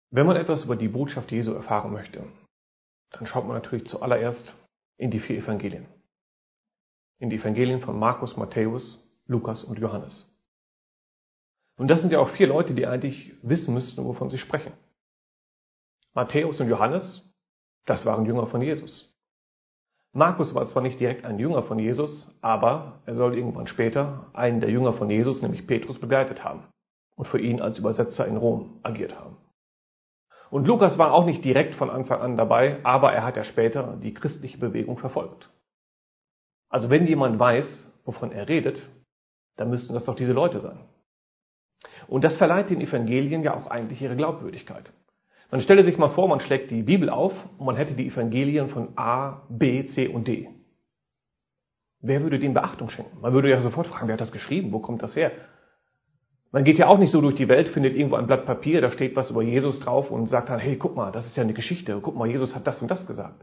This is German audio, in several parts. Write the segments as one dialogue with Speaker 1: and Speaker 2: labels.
Speaker 1: Wenn man etwas über die Botschaft Jesu erfahren möchte, dann schaut man natürlich zuallererst in die 4 Evangelien. In die Evangelien von Markus, Matthäus, Lukas und Johannes. Und das sind ja auch 4 Leute, die eigentlich wissen müssten, wovon sie sprechen. Matthäus und Johannes, das waren Jünger von Jesus. Markus war zwar nicht direkt ein Jünger von Jesus, aber er soll irgendwann später einen der Jünger von Jesus, nämlich Petrus, begleitet haben und für ihn als Übersetzer in Rom agiert haben. Und Lukas war auch nicht direkt von Anfang an dabei, aber er hat ja später die christliche Bewegung verfolgt. Also wenn jemand weiß, wovon er redet, dann müssten das doch diese Leute sein. Und das verleiht den Evangelien ja auch eigentlich ihre Glaubwürdigkeit. Man stelle sich mal vor, man schlägt die Bibel auf und man hätte die Evangelien von A, B, C und D. Wer würde dem Beachtung schenken? Man würde ja sofort fragen, wer hat das geschrieben? Wo kommt das her? Man geht ja auch nicht so durch die Welt, findet irgendwo ein Blatt Papier, da steht was über Jesus drauf und sagt dann, hey, guck mal, das ist ja eine Geschichte. Guck mal, Jesus hat das und das gesagt.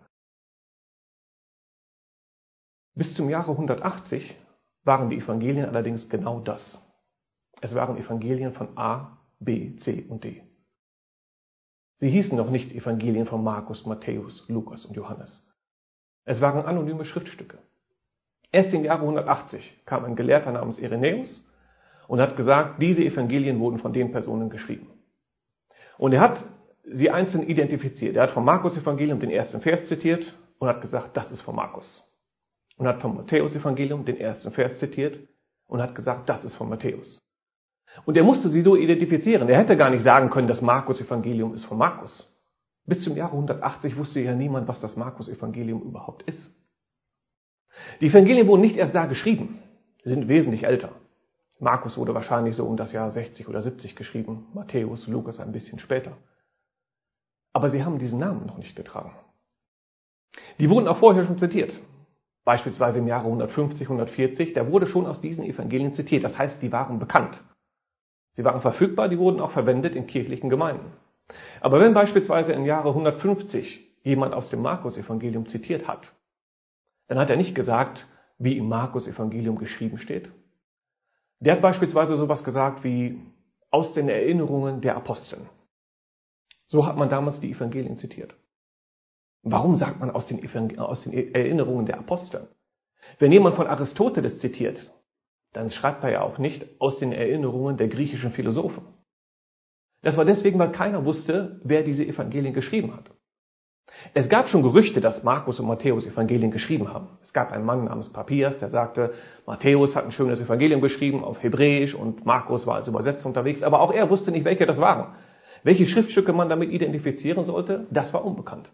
Speaker 1: Bis zum Jahre 180 waren die Evangelien allerdings genau das. Es waren Evangelien von A, B, C und D. Sie hießen noch nicht Evangelien von Markus, Matthäus, Lukas und Johannes. Es waren anonyme Schriftstücke. Erst im Jahre 180 kam ein Gelehrter namens Irenäus und hat gesagt, diese Evangelien wurden von den Personen geschrieben. Und er hat sie einzeln identifiziert. Er hat vom Markus-Evangelium den ersten Vers zitiert und hat gesagt, das ist von Markus. Und hat vom Matthäus-Evangelium den ersten Vers zitiert und hat gesagt, das ist von Matthäus. Und er musste sie so identifizieren. Er hätte gar nicht sagen können, das Markus-Evangelium ist von Markus. Bis zum Jahre 180 wusste ja niemand, was das Markus-Evangelium überhaupt ist. Die Evangelien wurden nicht erst da geschrieben. Sie sind wesentlich älter. Markus wurde wahrscheinlich so um das Jahr 60 oder 70 geschrieben, Matthäus, Lukas ein bisschen später. Aber sie haben diesen Namen noch nicht getragen. Die wurden auch vorher schon zitiert. Beispielsweise im Jahre 150, 140, da wurde schon aus diesen Evangelien zitiert. Das heißt, die waren bekannt. Sie waren verfügbar, die wurden auch verwendet in kirchlichen Gemeinden. Aber wenn beispielsweise im Jahre 150 jemand aus dem Markus-Evangelium zitiert hat, dann hat er nicht gesagt, wie im Markus-Evangelium geschrieben steht. Der hat beispielsweise sowas gesagt wie aus den Erinnerungen der Aposteln. So hat man damals die Evangelien zitiert. Warum sagt man aus den Erinnerungen der Aposteln? Wenn jemand von Aristoteles zitiert, dann schreibt er ja auch nicht aus den Erinnerungen der griechischen Philosophen. Das war deswegen, weil keiner wusste, wer diese Evangelien geschrieben hat. Es gab schon Gerüchte, dass Markus und Matthäus Evangelien geschrieben haben. Es gab einen Mann namens Papias, der sagte, Matthäus hat ein schönes Evangelium geschrieben auf Hebräisch und Markus war als Übersetzer unterwegs, aber auch er wusste nicht, welche das waren. Welche Schriftstücke man damit identifizieren sollte, das war unbekannt.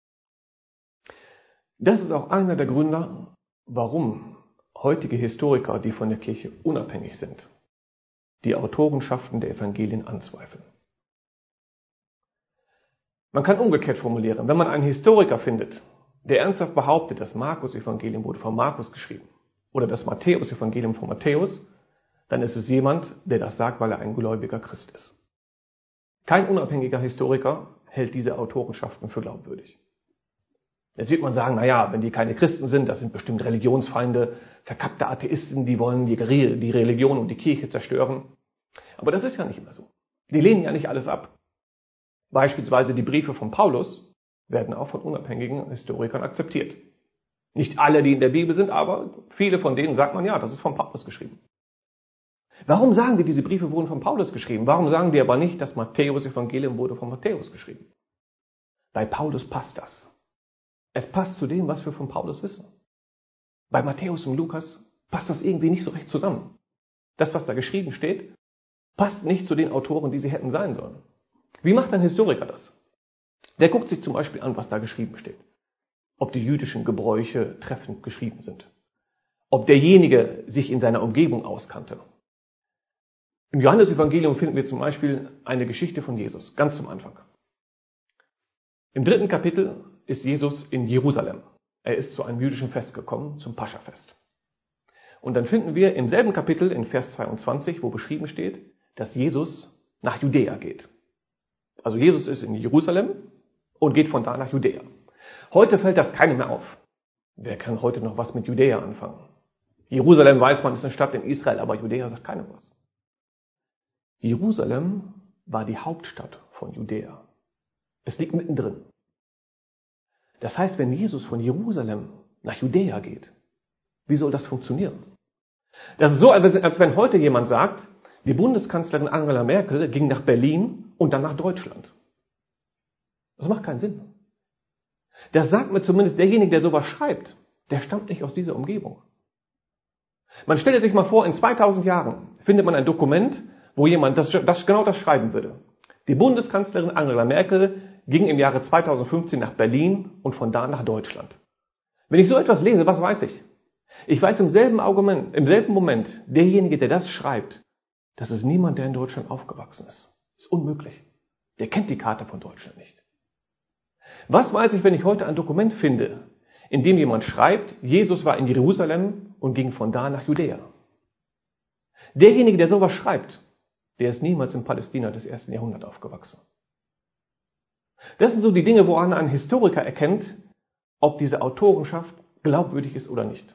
Speaker 1: Das ist auch einer der Gründe, warum heutige Historiker, die von der Kirche unabhängig sind, die Autorenschaften der Evangelien anzweifeln. Man kann umgekehrt formulieren, wenn man einen Historiker findet, der ernsthaft behauptet, das Markus-Evangelium wurde von Markus geschrieben oder das Matthäus-Evangelium von Matthäus, dann ist es jemand, der das sagt, weil er ein gläubiger Christ ist. Kein unabhängiger Historiker hält diese Autorenschaften für glaubwürdig. Jetzt wird man sagen, naja, wenn die keine Christen sind, das sind bestimmt Religionsfeinde, verkappte Atheisten, die wollen die Religion und die Kirche zerstören. Aber das ist ja nicht mehr so. Die lehnen ja nicht alles ab. Beispielsweise die Briefe von Paulus werden auch von unabhängigen Historikern akzeptiert. Nicht alle, die in der Bibel sind, aber viele von denen sagt man, ja, das ist von Paulus geschrieben. Warum sagen die, diese Briefe wurden von Paulus geschrieben? Warum sagen die aber nicht, das Matthäus-Evangelium wurde von Matthäus geschrieben? Bei Paulus passt das. Es passt zu dem, was wir von Paulus wissen. Bei Matthäus und Lukas passt das irgendwie nicht so recht zusammen. Das, was da geschrieben steht, passt nicht zu den Autoren, die sie hätten sein sollen. Wie macht ein Historiker das? Der guckt sich zum Beispiel an, was da geschrieben steht. Ob die jüdischen Gebräuche treffend geschrieben sind. Ob derjenige sich in seiner Umgebung auskannte. Im Johannesevangelium finden wir zum Beispiel eine Geschichte von Jesus, ganz zum Anfang. Im 3. Kapitel ist Jesus in Jerusalem. Er ist zu einem jüdischen Fest gekommen, zum Paschafest. Und dann finden wir im selben Kapitel in Vers 22, wo beschrieben steht, dass Jesus nach Judäa geht. Also Jesus ist in Jerusalem und geht von da nach Judäa. Heute fällt das keinem mehr auf. Wer kann heute noch was mit Judäa anfangen? Jerusalem weiß man, ist eine Stadt in Israel, aber Judäa sagt keinem was. Jerusalem war die Hauptstadt von Judäa. Es liegt mittendrin. Das heißt, wenn Jesus von Jerusalem nach Judäa geht, wie soll das funktionieren? Das ist so, als wenn heute jemand sagt, die Bundeskanzlerin Angela Merkel ging nach Berlin und dann nach Deutschland. Das macht keinen Sinn. Das sagt mir zumindest derjenige, der sowas schreibt, der stammt nicht aus dieser Umgebung. Man stelle sich mal vor, in 2000 Jahren findet man ein Dokument, wo jemand genau das schreiben würde. Die Bundeskanzlerin Angela Merkel ging im Jahre 2015 nach Berlin und von da nach Deutschland. Wenn ich so etwas lese, was weiß ich? Ich weiß im selben Moment, derjenige, der das schreibt, das ist niemand, der in Deutschland aufgewachsen ist. Das ist unmöglich. Der kennt die Karte von Deutschland nicht. Was weiß ich, wenn ich heute ein Dokument finde, in dem jemand schreibt, Jesus war in Jerusalem und ging von da nach Judäa? Derjenige, der sowas schreibt, der ist niemals in Palästina des 1. Jahrhunderts aufgewachsen. Das sind so die Dinge, woran ein Historiker erkennt, ob diese Autorenschaft glaubwürdig ist oder nicht.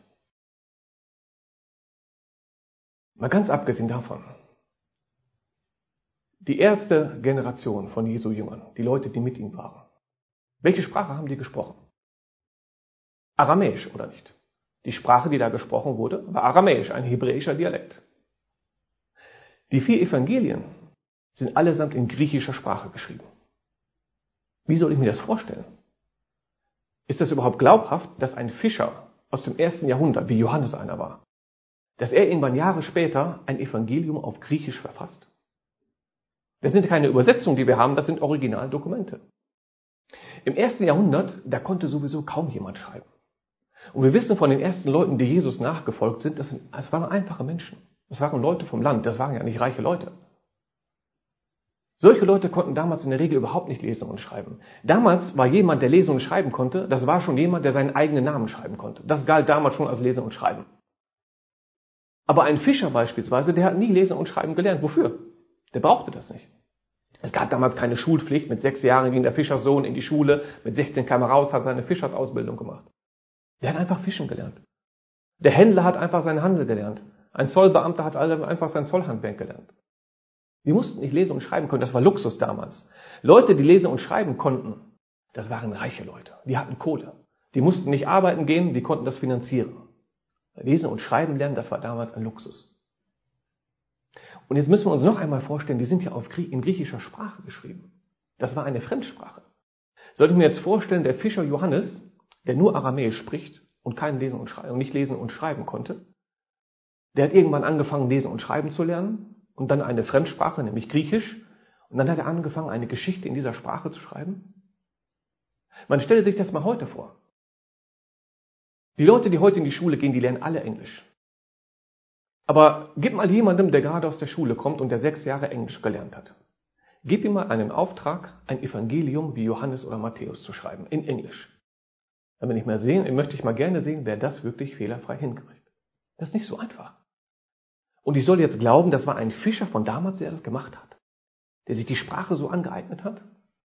Speaker 1: Mal ganz abgesehen davon, die erste Generation von Jesu Jüngern, die Leute, die mit ihm waren, welche Sprache haben die gesprochen? Aramäisch oder nicht? Die Sprache, die da gesprochen wurde, war Aramäisch, ein hebräischer Dialekt. Die 4 Evangelien sind allesamt in griechischer Sprache geschrieben. Wie soll ich mir das vorstellen? Ist das überhaupt glaubhaft, dass ein Fischer aus dem 1. Jahrhundert, wie Johannes einer war, dass er irgendwann Jahre später ein Evangelium auf Griechisch verfasst? Das sind keine Übersetzungen, die wir haben, das sind Originaldokumente. Im 1. Jahrhundert, da konnte sowieso kaum jemand schreiben. Und wir wissen von den ersten Leuten, die Jesus nachgefolgt sind, das waren einfache Menschen. Das waren Leute vom Land, das waren ja nicht reiche Leute. Solche Leute konnten damals in der Regel überhaupt nicht lesen und schreiben. Damals war jemand, der lesen und schreiben konnte, das war schon jemand, der seinen eigenen Namen schreiben konnte. Das galt damals schon als Lesen und Schreiben. Aber ein Fischer beispielsweise, der hat nie lesen und schreiben gelernt. Wofür? Der brauchte das nicht. Es gab damals keine Schulpflicht. Mit 6 Jahren ging der Fischerssohn in die Schule. Mit 16 kam er raus, hat seine Fischersausbildung gemacht. Der hat einfach fischen gelernt. Der Händler hat einfach seinen Handel gelernt. Ein Zollbeamter hat einfach sein Zollhandwerk gelernt. Die mussten nicht lesen und schreiben können. Das war Luxus damals. Leute, die lesen und schreiben konnten, das waren reiche Leute. Die hatten Kohle. Die mussten nicht arbeiten gehen, die konnten das finanzieren. Lesen und schreiben lernen, das war damals ein Luxus. Und jetzt müssen wir uns noch einmal vorstellen, die sind ja in griechischer Sprache geschrieben. Das war eine Fremdsprache. Sollte ich mir jetzt vorstellen, der Fischer Johannes, der nur Aramäisch spricht und nicht lesen und schreiben konnte, der hat irgendwann angefangen, lesen und schreiben zu lernen und dann eine Fremdsprache, nämlich Griechisch, und dann hat er angefangen, eine Geschichte in dieser Sprache zu schreiben. Man stelle sich das mal heute vor. Die Leute, die heute in die Schule gehen, die lernen alle Englisch. Aber gib mal jemandem, der gerade aus der Schule kommt und der 6 Jahre Englisch gelernt hat. Gib ihm mal einen Auftrag, ein Evangelium wie Johannes oder Matthäus zu schreiben, in Englisch. Dann möchte ich mal gerne sehen, wer das wirklich fehlerfrei hinkriegt. Das ist nicht so einfach. Und ich soll jetzt glauben, das war ein Fischer von damals, der das gemacht hat. Der sich die Sprache so angeeignet hat.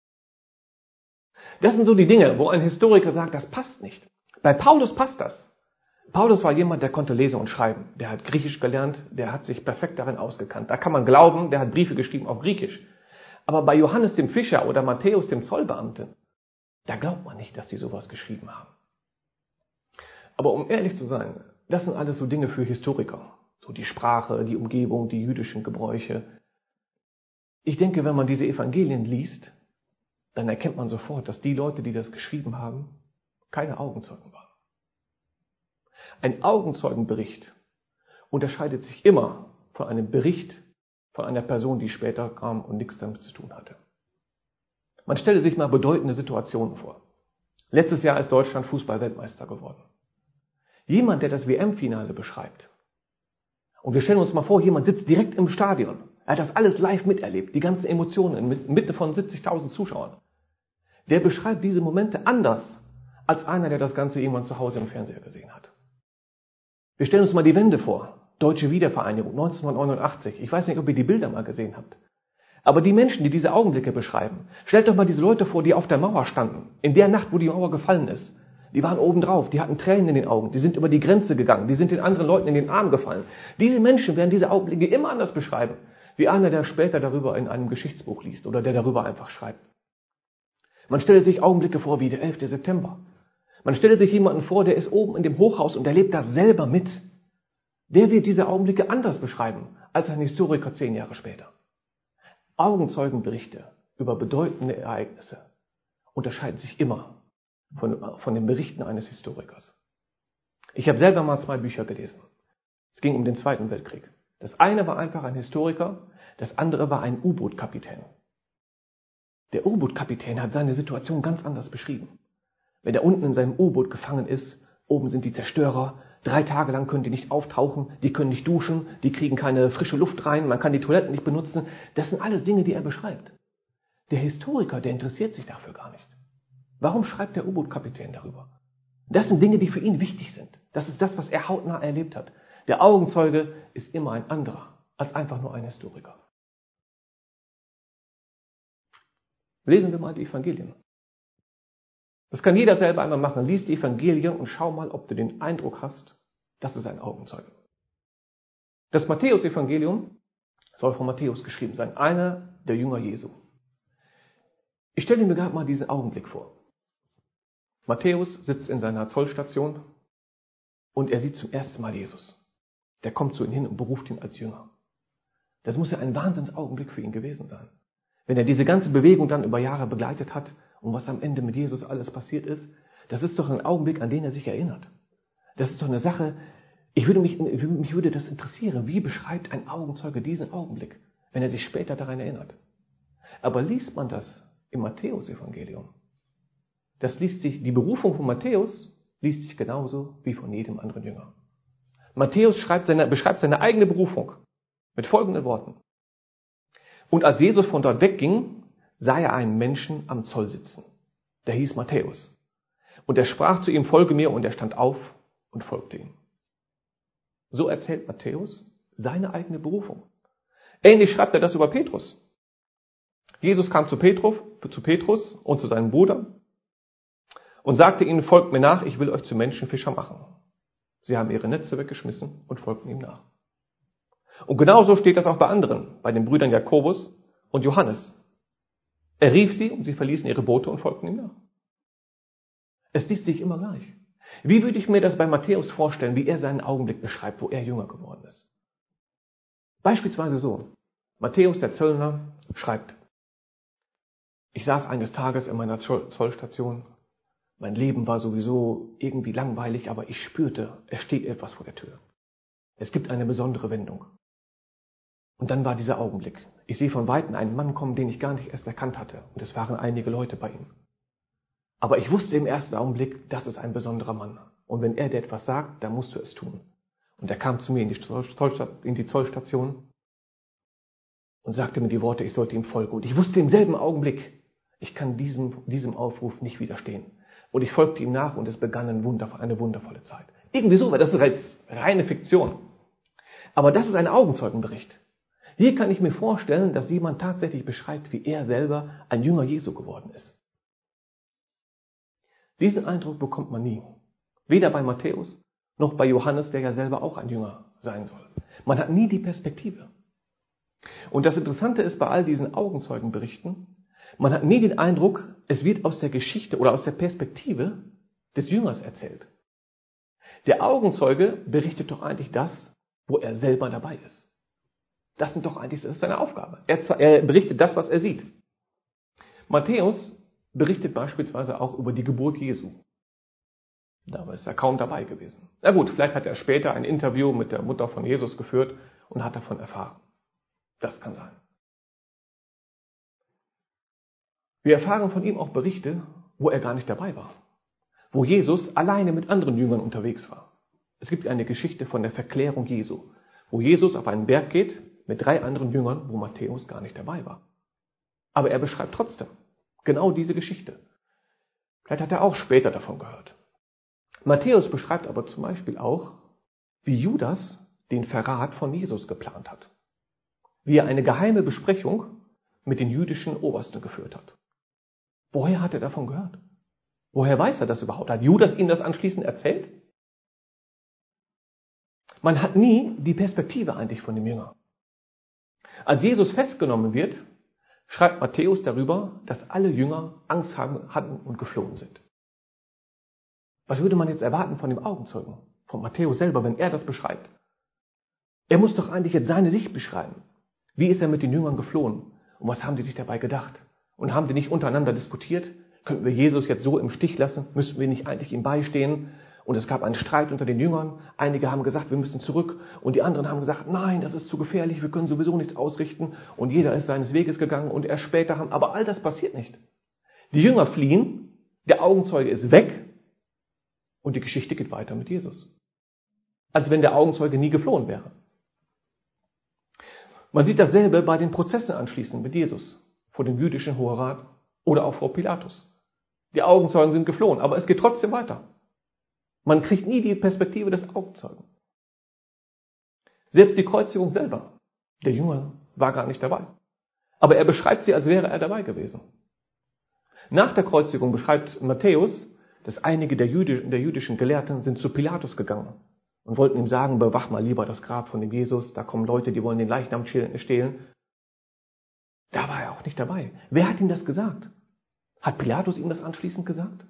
Speaker 1: Das sind so die Dinge, wo ein Historiker sagt, das passt nicht. Bei Paulus passt das. Paulus war jemand, der konnte lesen und schreiben. Der hat Griechisch gelernt, der hat sich perfekt darin ausgekannt. Da kann man glauben, der hat Briefe geschrieben auf Griechisch. Aber bei Johannes dem Fischer oder Matthäus dem Zollbeamten, da glaubt man nicht, dass die sowas geschrieben haben. Aber um ehrlich zu sein, das sind alles so Dinge für Historiker. So die Sprache, die Umgebung, die jüdischen Gebräuche. Ich denke, wenn man diese Evangelien liest, dann erkennt man sofort, dass die Leute, die das geschrieben haben, keine Augenzeugen waren. Ein Augenzeugenbericht unterscheidet sich immer von einem Bericht von einer Person, die später kam und nichts damit zu tun hatte. Man stelle sich mal bedeutende Situationen vor. Letztes Jahr ist Deutschland Fußball-Weltmeister geworden. Jemand, der das WM-Finale beschreibt, und wir stellen uns mal vor, jemand sitzt direkt im Stadion, er hat das alles live miterlebt, die ganzen Emotionen inmitten von 70.000 Zuschauern. Der beschreibt diese Momente anders als einer, der das Ganze irgendwann zu Hause im Fernseher gesehen hat. Wir stellen uns mal die Wende vor. Deutsche Wiedervereinigung 1989. Ich weiß nicht, ob ihr die Bilder mal gesehen habt. Aber die Menschen, die diese Augenblicke beschreiben, stellt doch mal diese Leute vor, die auf der Mauer standen. In der Nacht, wo die Mauer gefallen ist. Die waren oben drauf, die hatten Tränen in den Augen, die sind über die Grenze gegangen, die sind den anderen Leuten in den Arm gefallen. Diese Menschen werden diese Augenblicke immer anders beschreiben, wie einer, der später darüber in einem Geschichtsbuch liest oder der darüber einfach schreibt. Man stelle sich Augenblicke vor wie der 11. September. Man stelle sich jemanden vor, der ist oben in dem Hochhaus und erlebt das selber mit. Der wird diese Augenblicke anders beschreiben als ein Historiker 10 Jahre später. Augenzeugenberichte über bedeutende Ereignisse unterscheiden sich immer von den Berichten eines Historikers. Ich habe selber mal 2 Bücher gelesen. Es ging um den Zweiten Weltkrieg. Das eine war einfach ein Historiker, das andere war ein U-Boot-Kapitän. Der U-Boot-Kapitän hat seine Situation ganz anders beschrieben. Wenn er unten in seinem U-Boot gefangen ist, oben sind die Zerstörer, 3 Tage lang können die nicht auftauchen, die können nicht duschen, die kriegen keine frische Luft rein, man kann die Toiletten nicht benutzen. Das sind alles Dinge, die er beschreibt. Der Historiker, der interessiert sich dafür gar nicht. Warum schreibt der U-Boot-Kapitän darüber? Das sind Dinge, die für ihn wichtig sind. Das ist das, was er hautnah erlebt hat. Der Augenzeuge ist immer ein anderer als einfach nur ein Historiker. Lesen wir mal die Evangelien. Das kann jeder selber einmal machen. Lies die Evangelien und schau mal, ob du den Eindruck hast, das ist ein Augenzeuge. Das Matthäus-Evangelium soll von Matthäus geschrieben sein, einer der Jünger Jesu. Ich stelle mir gerade mal diesen Augenblick vor. Matthäus sitzt in seiner Zollstation und er sieht zum ersten Mal Jesus. Der kommt zu ihm hin und beruft ihn als Jünger. Das muss ja ein Wahnsinnsaugenblick für ihn gewesen sein. Wenn er diese ganze Bewegung dann über Jahre begleitet hat und was am Ende mit Jesus alles passiert ist, das ist doch ein Augenblick, an den er sich erinnert. Das ist doch eine Sache, mich würde das interessieren, wie beschreibt ein Augenzeuge diesen Augenblick, wenn er sich später daran erinnert. Aber liest man das im Matthäus-Evangelium, die Berufung von Matthäus liest sich genauso wie von jedem anderen Jünger. Matthäus beschreibt seine eigene Berufung mit folgenden Worten. Und als Jesus von dort wegging, sah er einen Menschen am Zoll sitzen. Der hieß Matthäus. Und er sprach zu ihm, folge mir, und er stand auf und folgte ihm. So erzählt Matthäus seine eigene Berufung. Ähnlich schreibt er das über Petrus. Jesus kam zu Petrus und zu seinem Bruder und sagte ihnen, folgt mir nach, ich will euch zu Menschenfischer machen. Sie haben ihre Netze weggeschmissen und folgten ihm nach. Und genauso steht das auch bei anderen, bei den Brüdern Jakobus und Johannes. Er rief sie und sie verließen ihre Boote und folgten ihm nach. Es liest sich immer gleich. Wie würde ich mir das bei Matthäus vorstellen, wie er seinen Augenblick beschreibt, wo er Jünger geworden ist? Beispielsweise so. Matthäus, der Zöllner, schreibt, ich saß eines Tages in meiner Zollstation. Mein Leben war sowieso irgendwie langweilig, aber ich spürte, es steht etwas vor der Tür. Es gibt eine besondere Wendung. Und dann war dieser Augenblick. Ich sehe von Weitem einen Mann kommen, den ich gar nicht erst erkannt hatte. Und es waren einige Leute bei ihm. Aber ich wusste im ersten Augenblick, das ist ein besonderer Mann. Und wenn er dir etwas sagt, dann musst du es tun. Und er kam zu mir in die Zollstation und sagte mir die Worte, ich sollte ihm folgen. Und ich wusste im selben Augenblick, ich kann diesem Aufruf nicht widerstehen. Und ich folgte ihm nach und es begann eine wundervolle Zeit. Irgendwie so, weil das ist jetzt reine Fiktion. Aber das ist ein Augenzeugenbericht. Hier kann ich mir vorstellen, dass jemand tatsächlich beschreibt, wie er selber ein Jünger Jesu geworden ist. Diesen Eindruck bekommt man nie. Weder bei Matthäus noch bei Johannes, der ja selber auch ein Jünger sein soll. Man hat nie die Perspektive. Und das Interessante ist bei all diesen Augenzeugenberichten, man hat nie den Eindruck, es wird aus der Geschichte oder aus der Perspektive des Jüngers erzählt. Der Augenzeuge berichtet doch eigentlich das, wo er selber dabei ist. Das ist seine Aufgabe. Er berichtet das, was er sieht. Matthäus berichtet beispielsweise auch über die Geburt Jesu. Da ist er kaum dabei gewesen. Na gut, vielleicht hat er später ein Interview mit der Mutter von Jesus geführt und hat davon erfahren. Das kann sein. Wir erfahren von ihm auch Berichte, wo er gar nicht dabei war. Wo Jesus alleine mit anderen Jüngern unterwegs war. Es gibt eine Geschichte von der Verklärung Jesu, wo Jesus auf einen Berg geht mit 3 anderen Jüngern, wo Matthäus gar nicht dabei war. Aber er beschreibt trotzdem genau diese Geschichte. Vielleicht hat er auch später davon gehört. Matthäus beschreibt aber zum Beispiel auch, wie Judas den Verrat von Jesus geplant hat. Wie er eine geheime Besprechung mit den jüdischen Obersten geführt hat. Woher hat er davon gehört? Woher weiß er das überhaupt? Hat Judas ihm das anschließend erzählt? Man hat nie die Perspektive eigentlich von dem Jünger. Als Jesus festgenommen wird, schreibt Matthäus darüber, dass alle Jünger Angst hatten und geflohen sind. Was würde man jetzt erwarten von dem Augenzeugen, von Matthäus selber, wenn er das beschreibt? Er muss doch eigentlich jetzt seine Sicht beschreiben. Wie ist er mit den Jüngern geflohen? Und was haben die sich dabei gedacht? Und haben die nicht untereinander diskutiert? Könnten wir Jesus jetzt so im Stich lassen? Müssten wir nicht eigentlich ihm beistehen? Und es gab einen Streit unter den Jüngern. Einige haben gesagt, wir müssen zurück. Und die anderen haben gesagt, nein, das ist zu gefährlich, wir können sowieso nichts ausrichten. Und jeder ist seines Weges gegangen und erst später haben. Aber all das passiert nicht. Die Jünger fliehen, der Augenzeuge ist weg und die Geschichte geht weiter mit Jesus. Als wenn der Augenzeuge nie geflohen wäre. Man sieht dasselbe bei den Prozessen anschließend mit Jesus, vor dem jüdischen Hoherat oder auch vor Pilatus. Die Augenzeugen sind geflohen, aber es geht trotzdem weiter. Man kriegt nie die Perspektive des Augenzeugen. Selbst die Kreuzigung selber, der Jünger war gar nicht dabei. Aber er beschreibt sie, als wäre er dabei gewesen. Nach der Kreuzigung beschreibt Matthäus, dass einige der jüdischen Gelehrten sind zu Pilatus gegangen und wollten ihm sagen, bewach mal lieber das Grab von dem Jesus, da kommen Leute, die wollen den Leichnam stehlen. Da war er auch nicht dabei. Wer hat ihm das gesagt? Hat Pilatus ihm das anschließend gesagt?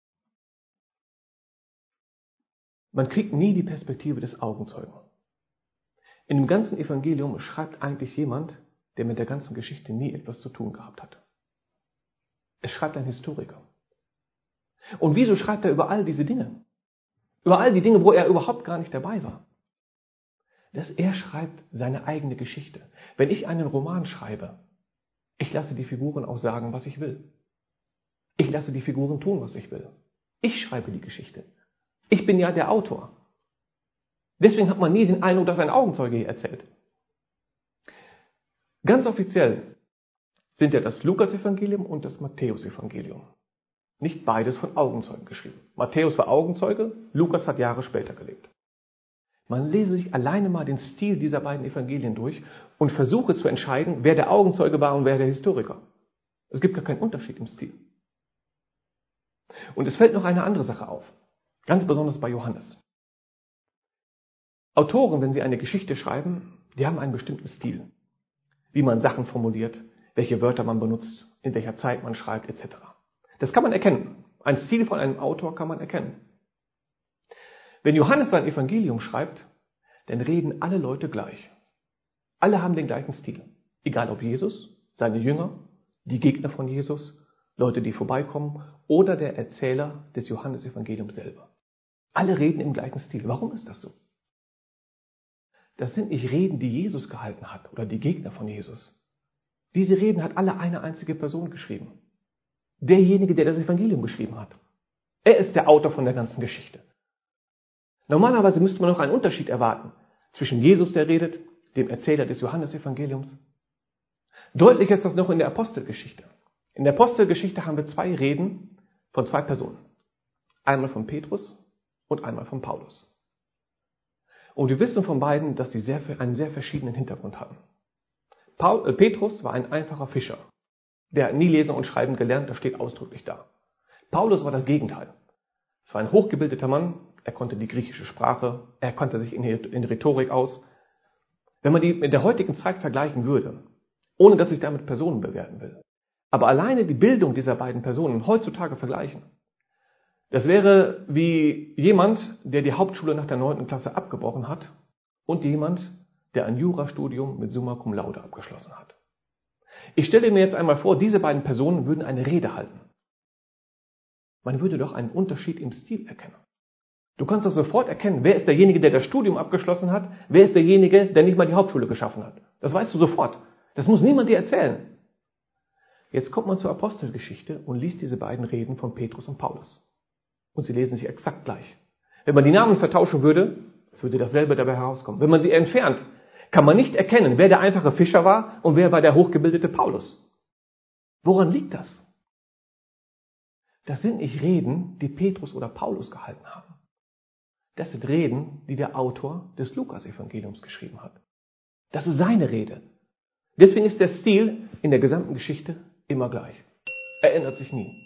Speaker 1: Man kriegt nie die Perspektive des Augenzeugen. In dem ganzen Evangelium schreibt eigentlich jemand, der mit der ganzen Geschichte nie etwas zu tun gehabt hat. Es schreibt ein Historiker. Und wieso schreibt er über all diese Dinge? Über all die Dinge, wo er überhaupt gar nicht dabei war. Dass er schreibt seine eigene Geschichte. Wenn ich einen Roman schreibe, ich lasse die Figuren auch sagen, was ich will. Ich lasse die Figuren tun, was ich will. Ich schreibe die Geschichte. Ich bin ja der Autor. Deswegen hat man nie den Eindruck, dass ein Augenzeuge hier erzählt. Ganz offiziell sind ja das Lukas-Evangelium und das Matthäus-Evangelium. Nicht beides von Augenzeugen geschrieben. Matthäus war Augenzeuge, Lukas hat Jahre später gelebt. Man lese sich alleine mal den Stil dieser beiden Evangelien durch und versuche zu entscheiden, wer der Augenzeuge war und wer der Historiker. Es gibt gar keinen Unterschied im Stil. Und es fällt noch eine andere Sache auf. Ganz besonders bei Johannes. Autoren, wenn sie eine Geschichte schreiben, die haben einen bestimmten Stil. Wie man Sachen formuliert, welche Wörter man benutzt, in welcher Zeit man schreibt, etc. Das kann man erkennen. Ein Stil von einem Autor kann man erkennen. Wenn Johannes sein Evangelium schreibt, dann reden alle Leute gleich. Alle haben den gleichen Stil. Egal ob Jesus, seine Jünger, die Gegner von Jesus, Leute, die vorbeikommen oder der Erzähler des Johannesevangeliums selber. Alle reden im gleichen Stil. Warum ist das so? Das sind nicht Reden, die Jesus gehalten hat oder die Gegner von Jesus. Diese Reden hat alle eine einzige Person geschrieben. Derjenige, der das Evangelium geschrieben hat. Er ist der Autor von der ganzen Geschichte. Normalerweise müsste man noch einen Unterschied erwarten zwischen Jesus, der redet, dem Erzähler des Johannesevangeliums. Deutlich ist das noch in der Apostelgeschichte. In der Apostelgeschichte haben wir zwei Reden von zwei Personen. Einmal von Petrus und einmal von Paulus. Und wir wissen von beiden, dass sie einen sehr verschiedenen Hintergrund hatten. Petrus war ein einfacher Fischer. Der hat nie lesen und schreiben gelernt, das steht ausdrücklich da. Paulus war das Gegenteil. Es war ein hochgebildeter Mann, er konnte die griechische Sprache, er kannte sich in Rhetorik aus. Wenn man die mit der heutigen Zeit vergleichen würde, ohne dass ich damit Personen bewerten will, aber alleine die Bildung dieser beiden Personen heutzutage vergleichen, das wäre wie jemand, der die Hauptschule nach der 9. Klasse abgebrochen hat und jemand, der ein Jurastudium mit Summa Cum Laude abgeschlossen hat. Ich stelle mir jetzt einmal vor, diese beiden Personen würden eine Rede halten. Man würde doch einen Unterschied im Stil erkennen. Du kannst doch sofort erkennen, wer ist derjenige, der das Studium abgeschlossen hat, wer ist derjenige, der nicht mal die Hauptschule geschaffen hat. Das weißt du sofort. Das muss niemand dir erzählen. Jetzt kommt man zur Apostelgeschichte und liest diese beiden Reden von Petrus und Paulus. Und sie lesen sich exakt gleich. Wenn man die Namen vertauschen würde, es würde dasselbe dabei herauskommen. Wenn man sie entfernt, kann man nicht erkennen, wer der einfache Fischer war und wer war der hochgebildete Paulus. Woran liegt das? Das sind nicht Reden, die Petrus oder Paulus gehalten haben. Das sind Reden, die der Autor des Lukas-Evangeliums geschrieben hat. Das ist seine Rede. Deswegen ist der Stil in der gesamten Geschichte immer gleich. Er ändert sich nie.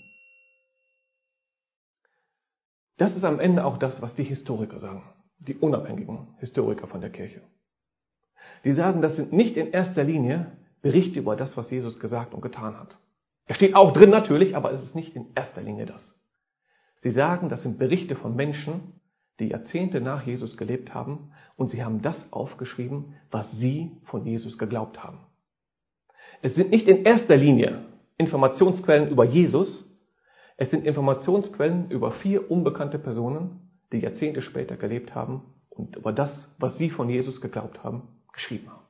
Speaker 1: Das ist am Ende auch das, was die Historiker sagen. Die unabhängigen Historiker von der Kirche. Die sagen, das sind nicht in erster Linie Berichte über das, was Jesus gesagt und getan hat. Da steht auch drin natürlich, aber es ist nicht in erster Linie das. Sie sagen, das sind Berichte von Menschen, die Jahrzehnte nach Jesus gelebt haben und sie haben das aufgeschrieben, was sie von Jesus geglaubt haben. Es sind nicht in erster Linie Informationsquellen über Jesus, es sind Informationsquellen über 4 unbekannte Personen, die Jahrzehnte später gelebt haben und über das, was sie von Jesus geglaubt haben, geschrieben haben.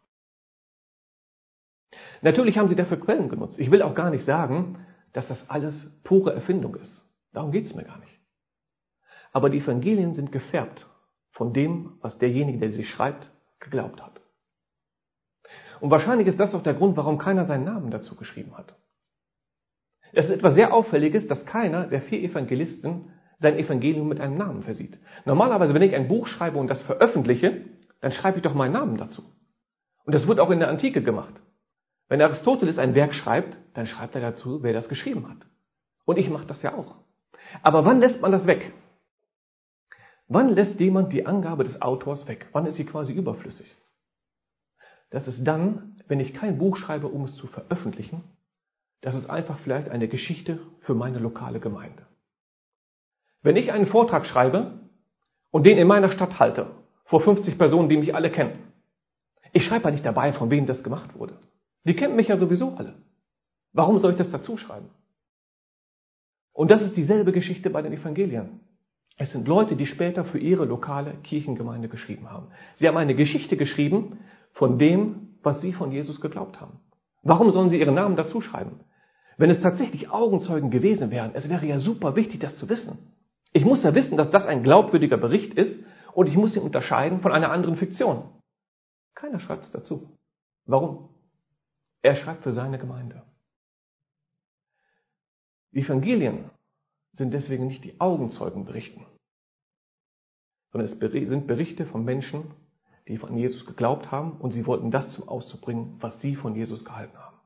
Speaker 1: Natürlich haben sie dafür Quellen genutzt. Ich will auch gar nicht sagen, dass das alles pure Erfindung ist. Darum geht es mir gar nicht. Aber die Evangelien sind gefärbt von dem, was derjenige, der sie schreibt, geglaubt hat. Und wahrscheinlich ist das auch der Grund, warum keiner seinen Namen dazu geschrieben hat. Es ist etwas sehr Auffälliges, dass keiner der 4 Evangelisten sein Evangelium mit einem Namen versieht. Normalerweise, wenn ich ein Buch schreibe und das veröffentliche, dann schreibe ich doch meinen Namen dazu. Und das wird auch in der Antike gemacht. Wenn Aristoteles ein Werk schreibt, dann schreibt er dazu, wer das geschrieben hat. Und ich mache das ja auch. Aber wann lässt man das weg? Wann lässt jemand die Angabe des Autors weg? Wann ist sie quasi überflüssig? Das ist dann, wenn ich kein Buch schreibe, um es zu veröffentlichen. Das ist einfach vielleicht eine Geschichte für meine lokale Gemeinde. Wenn ich einen Vortrag schreibe und den in meiner Stadt halte, vor 50 Personen, die mich alle kennen, ich schreibe ja nicht dabei, von wem das gemacht wurde. Die kennen mich ja sowieso alle. Warum soll ich das dazu schreiben? Und das ist dieselbe Geschichte bei den Evangelien. Es sind Leute, die später für ihre lokale Kirchengemeinde geschrieben haben. Sie haben eine Geschichte geschrieben von dem, was sie von Jesus geglaubt haben. Warum sollen sie ihren Namen dazu schreiben? Wenn es tatsächlich Augenzeugen gewesen wären, es wäre ja super wichtig, das zu wissen. Ich muss ja wissen, dass das ein glaubwürdiger Bericht ist und ich muss ihn unterscheiden von einer anderen Fiktion. Keiner schreibt es dazu. Warum? Er schreibt für seine Gemeinde. Die Evangelien sind deswegen nicht die Augenzeugenberichten, sondern es sind Berichte von Menschen, die von Jesus geglaubt haben und sie wollten das zum Ausdruck bringen, was sie von Jesus gehalten haben.